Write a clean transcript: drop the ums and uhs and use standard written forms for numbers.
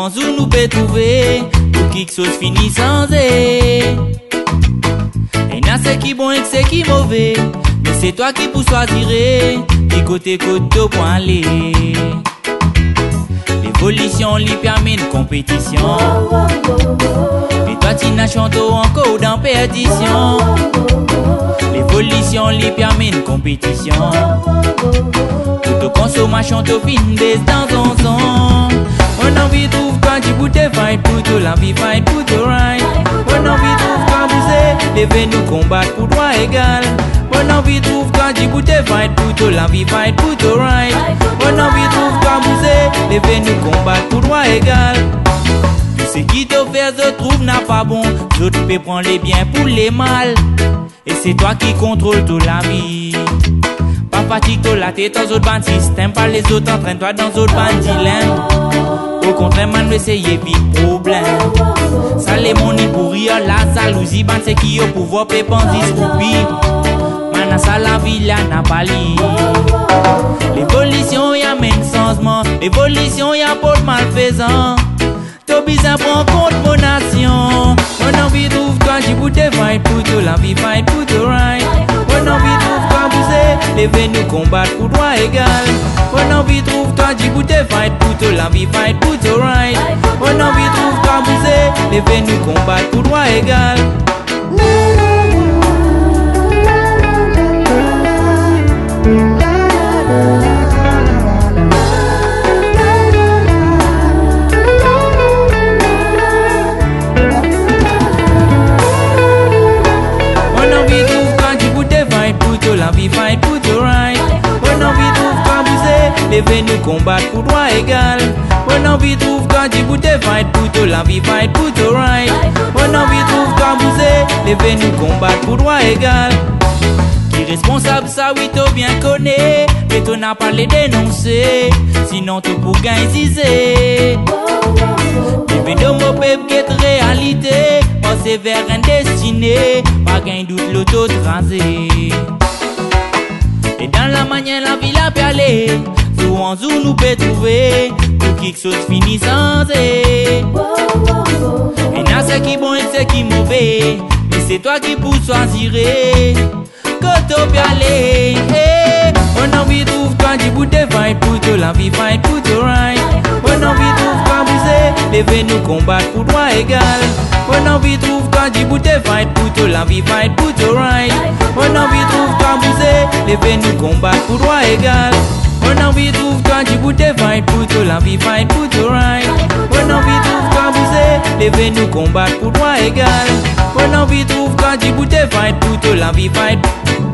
Souvent où nous peut trouver pour quelque chose finit sans et n'a ce qui bon et ce qui mauvais. Mais c'est toi qui pour choisir qui côté côté pour aller. L'évolution lui permet une compétition. Et toi tu n'as chanté encore dans perdition. L'évolution lui permet une compétition. Tout consommation de fin des dans son son. On a envie de trouver quand tu boutes fight pour tout la vie fight pour tout right. On a envie de trouver quand vous êtes lever nous combattre pour droit égal. On a envie de trouver quand tu boutes fight pour tout la vie fight pour tout right. On a envie de trouver quand vous êtes lever nous combattre pour droit égal. Ce qui te fait je trouve n'a pas bon. D'autres peut prendre les biens pour les mal. Et c'est toi qui contrôle toute la vie. Pas fatigue toi la tête dans autres bandits. T'aimes pas les autres, entraîne-toi dans autres bandits. Au contraire, man, essayer vite problème. Ça les moni pour rire, la jalousie, ban c'est qui au pouvoir, pépanzi, scroupi. Man, ça la vie, là, n'a pas li. L'évolution, y'a mène changement. L'évolution, y'a pas de malfaisant. T'as besoin prendre compte mon nation. On a envie de trouver quand j'y boutte fight pour tout la vie, fight pour tout right. On a envie de trouver quand vous êtes lever nous combattre pour droit égal. On a envie de trouver quand j'y boutte fight pour tout la vie, fight pour tout right. On a envie de trouver quand vous êtes lever nous combattre pour droit égal. La vie fight pour tout right. On a envie de trouver quand vous êtes lever nous combattre pour droit égal. On a envie de trouver quand tu boutte fight pour tout la vie fight pour tout right. On a envie de trouver quand vous êtes lever nous combattre pour droit égal. Qui responsable ça oui t'as bien connais. Mais t'en as pas les dénoncer. Sinon tout pour gagner. Lever de mon peuple qui est réalité. Passer vers un destiné. Pas gain doute l'auto tracé. Et dans la manière la vie la peut aller. Souvent où nous peut trouver pour quelque chose finit sans et n'a ce qui bon et ce qui mauvais. Mais c'est toi qui pour choisir que tu peux aller. On a envie de trouver quand tu boutte fight pour tout la vie fight pour tout right. On a envie de trouver quand vous êtes lever nous combattre pour droit égal. On a envie de trouver quand tu boutte fight pour tout la vie fight pour tout right. On a envie de trouver quand vous êtes lever nous combattre pour droit égal. On a envie de trouver quand tu boutte fight pour tout la vie fight pour tout right. On a envie de trouver quand vous êtes lever nous combattre pour droit égal. On a envie de trouver quand tu boutte fight pour tout la vie fight.